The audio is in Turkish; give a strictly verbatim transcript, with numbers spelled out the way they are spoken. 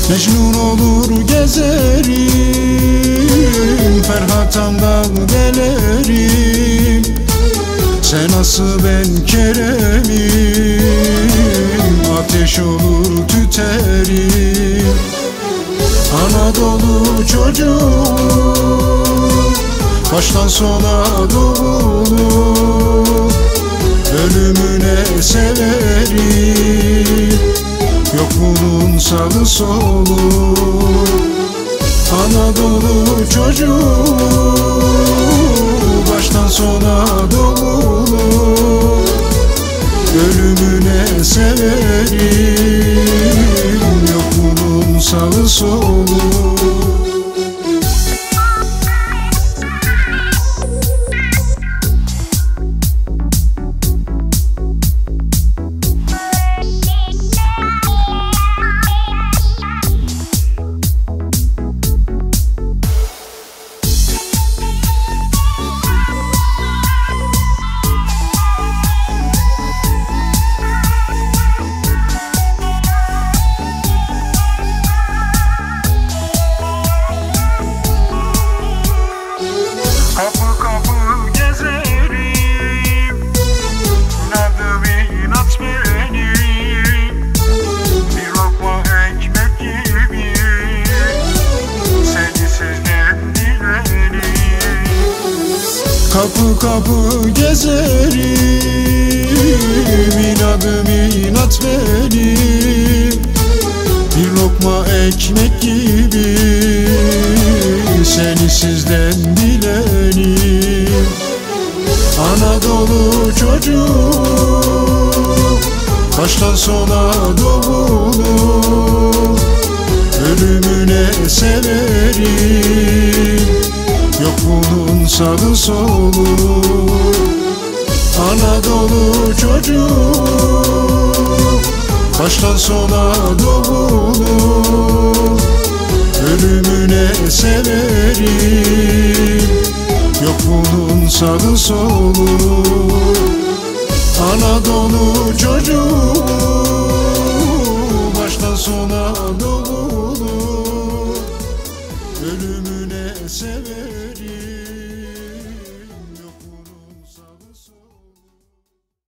Mecnun olur gezerim, Ferhatan'dan delerim. Sen asıl ben Kerem'im, ateş olur tüterim. Anadolu çocuğu, baştan sona dolu, ölümüne severim. Yok bunun sağı solu. Anadolu çocuğu, baştan sona dolu, ölümüne severim. Yok bunun sağı solu. Kapı kapı gezerim, inadım inat benim. Bir lokma ekmek gibi, seni sizden dilerim. Kapı kapı gezerim, inadım inat benim. Bir lokma ekmek gibi, seni sizden dilerim. Anadolu çocuğu, baştan sona dolu, ölümüne severim. Yok bunun sağı solu. Anadolu çocuğu, baştan sona dolu, ölümüne severim. Yok bunun sağı solu. Anadolu çocuğu,